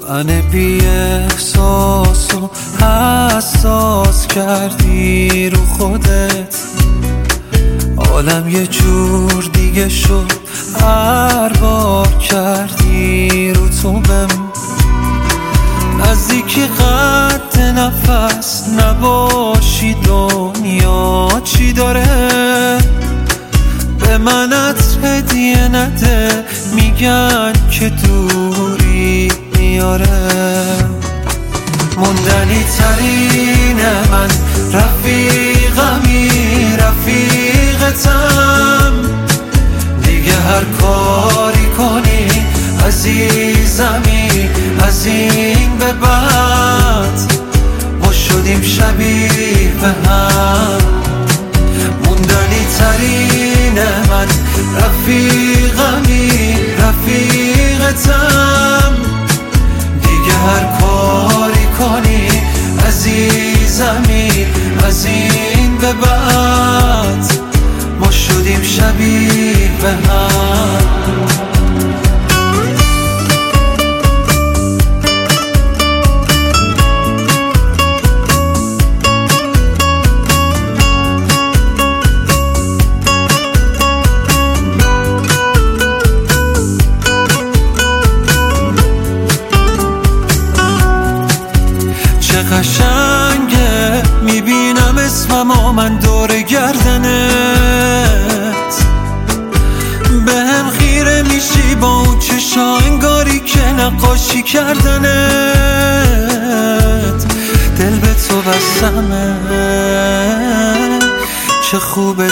من بی احساسو حساس کردی رو خودت. عالم یه جور دیگه شد هر بار کردی رو تو بهم. نزدیکی قد نفس نباشی دنیا چی داره. به منت هدیه نده میگن که دوری میاره. موندنی ترین من رفیقمی رفیقتم. دیگه هر کاری کنی عزیزمی از این به بعد ما شدیم شبیه به هم. موندنی ترین من رفیقمی رفیقتم. دیگه هر کاری کنی عزیزمی از این به بعد ما شدیم شبیه به هم. قشنگه میبینم اسممو من دور گردنت. به هم خیره میشی با اون چشا انگاری که نقاشی کردنت. دل به تو بستمه چه خوبه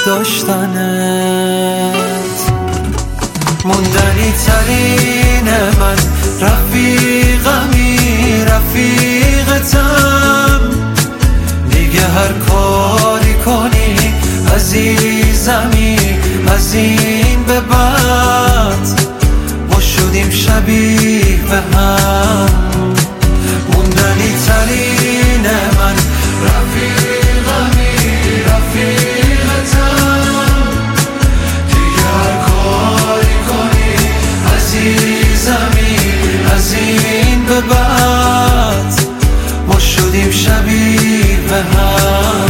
داشتنت. موندنی ترین من رفیقمی رفیقتم. دیگه هر کاری کنی عزیزمی از این به بعد ما شدیم شبیه به هم. موندنی ترین من رفیقمی رفیقتم. دیگه هر کاری کنی عزیزمی از این به بعد ما شدیم شبیه به هم.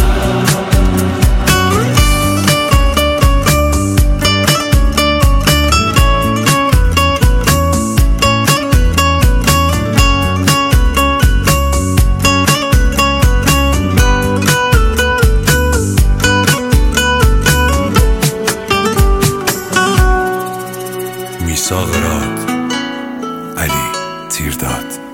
میثاق راد، علی تیرداد.